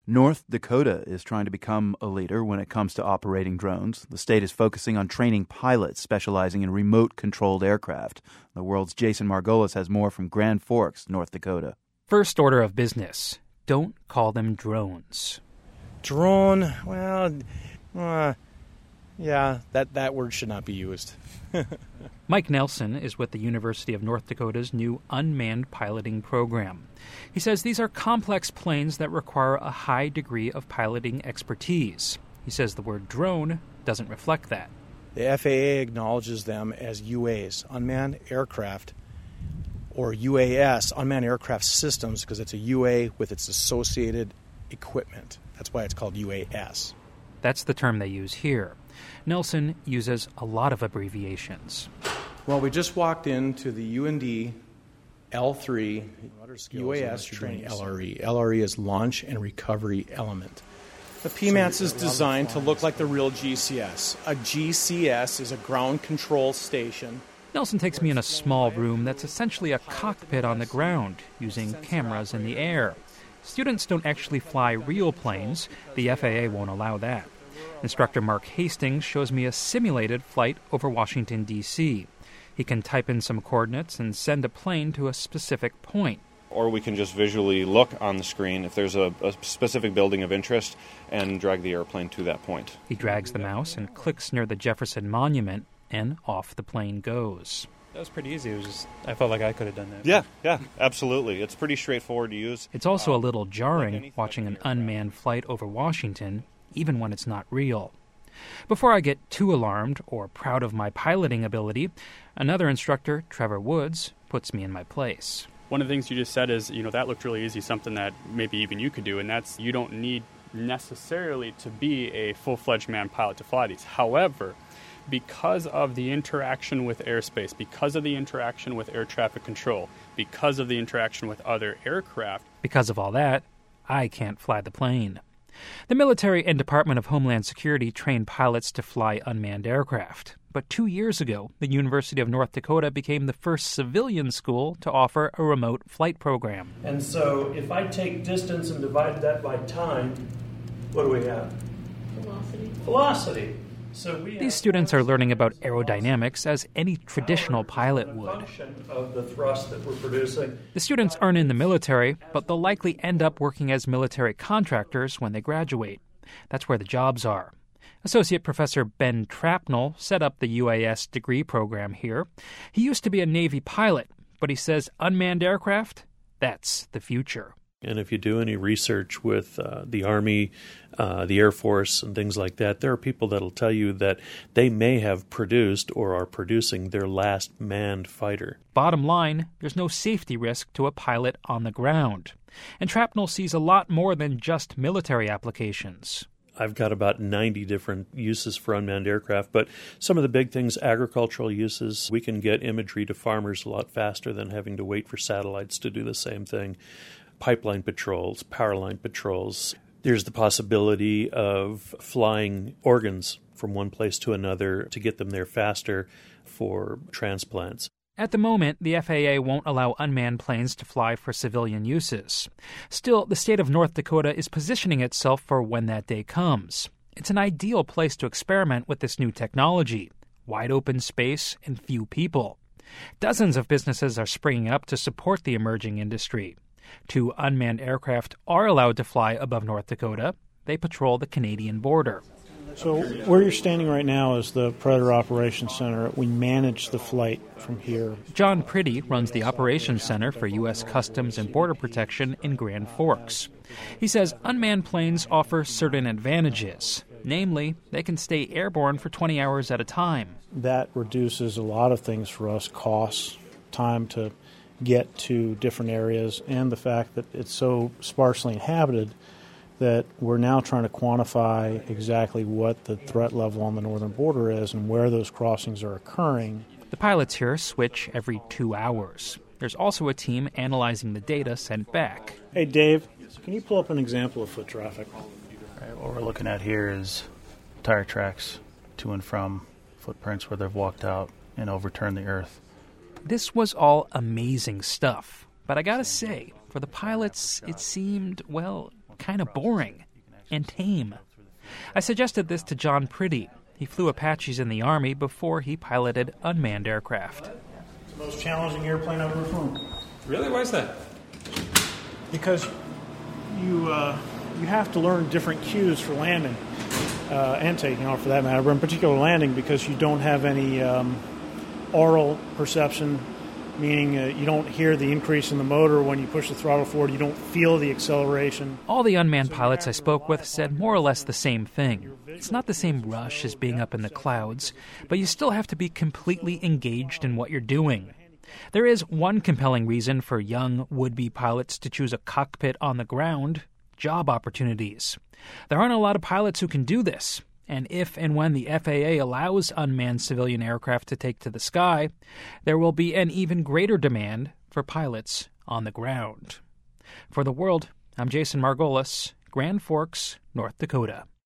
North Dakota is trying to become a leader when it comes to operating drones. The state is focusing on training pilots specializing in remote-controlled aircraft. The World's Jason Margolis has more from Grand Forks, North Dakota. First order of business, don't call them drones. Drone, well, yeah, that word should not be used. Mike Nelson is with the University of North Dakota's new unmanned piloting program. He says these are complex planes that require a high degree of piloting expertise. He says the word drone doesn't reflect that. The FAA acknowledges them as UAs, unmanned aircraft, or UAS, unmanned aircraft systems, because it's a UA with its associated equipment. That's why it's called UAS. That's the term they use here. Nelson uses a lot of abbreviations. Well, we just walked into the UND L3 UAS training LRE. LRE is Launch and Recovery Element. The PMATS is designed to look like the real GCS. A GCS is a ground control station. Nelson takes me in a small room that's essentially a cockpit on the ground, using cameras in the air. Students don't actually fly real planes. The FAA won't allow that. Instructor Mark Hastings shows me a simulated flight over Washington, D.C. He can type in some coordinates and send a plane to a specific point. Or we can just visually look on the screen if there's a specific building of interest and drag the airplane to that point. He drags the mouse and clicks near the Jefferson Monument, and off the plane goes. That was pretty easy. I felt like I could have done that. Yeah, absolutely. It's pretty straightforward to use. It's also a little jarring watching an unmanned flight over Washington, even when it's not real. Before I get too alarmed or proud of my piloting ability, another instructor, Trevor Woods, puts me in my place. One of the things you just said is, that looked really easy, something that maybe even you could do, and that's you don't need necessarily to be a full-fledged manned pilot to fly these. However, because of the interaction with airspace, because of the interaction with air traffic control, because of the interaction with other aircraft, because of all that, I can't fly the plane. The military and Department of Homeland Security train pilots to fly unmanned aircraft. But 2 years ago, the University of North Dakota became the first civilian school to offer a remote flight program. And so if I take distance and divide that by time, what do we have? Velocity. So these students are learning about aerodynamics as any traditional pilot would. Of the thrust that we're producing. The students aren't in the military, but they'll likely end up working as military contractors when they graduate. That's where the jobs are. Associate Professor Ben Trapnell set up the UAS degree program here. He used to be a Navy pilot, but he says unmanned aircraft, that's the future. And if you do any research with the Army, the Air Force, and things like that, there are people that will tell you that they may have produced or are producing their last manned fighter. Bottom line, there's no safety risk to a pilot on the ground. And Trapnell sees a lot more than just military applications. I've got about 90 different uses for unmanned aircraft, but some of the big things, agricultural uses, we can get imagery to farmers a lot faster than having to wait for satellites to do the same thing. Pipeline patrols, power line patrols. There's the possibility of flying organs from one place to another to get them there faster for transplants. At the moment, the FAA won't allow unmanned planes to fly for civilian uses. Still, the state of North Dakota is positioning itself for when that day comes. It's an ideal place to experiment with this new technology. Wide open space and few people. Dozens of businesses are springing up to support the emerging industry. 2 unmanned aircraft are allowed to fly above North Dakota. They patrol the Canadian border. So where you're standing right now is the Predator Operations Center. We manage the flight from here. John Priddy runs the Operations Center for U.S. Customs and Border Protection in Grand Forks. He says unmanned planes offer certain advantages. Namely, they can stay airborne for 20 hours at a time. That reduces a lot of things for us, costs, time to get to different areas, and the fact that it's so sparsely inhabited that we're now trying to quantify exactly what the threat level on the northern border is and where those crossings are occurring. The pilots here switch every 2 hours. There's also a team analyzing the data sent back. Hey, Dave, can you pull up an example of foot traffic? All right, what we're looking at here is tire tracks to and from, footprints where they've walked out and overturned the earth. This was all amazing stuff. But I gotta say, for the pilots, it seemed, well, kind of boring and tame. I suggested this to John Priddy. He flew Apaches in the Army before he piloted unmanned aircraft. It's the most challenging airplane I've ever flown. Really? Why is that? Because you have to learn different cues for landing and taking off, for that matter, but in particular landing, because you don't have any aural perception, meaning you don't hear the increase in the motor when you push the throttle forward. You don't feel the acceleration. All the unmanned pilots I spoke with said more or less the same thing. It's not the same rush as being up in the clouds, but you still have to be completely engaged in what you're doing. There is one compelling reason for young would-be pilots to choose a cockpit on the ground: job opportunities. There aren't a lot of pilots who can do this, and if and when the FAA allows unmanned civilian aircraft to take to the sky, there will be an even greater demand for pilots on the ground. For The World, I'm Jason Margolis, Grand Forks, North Dakota.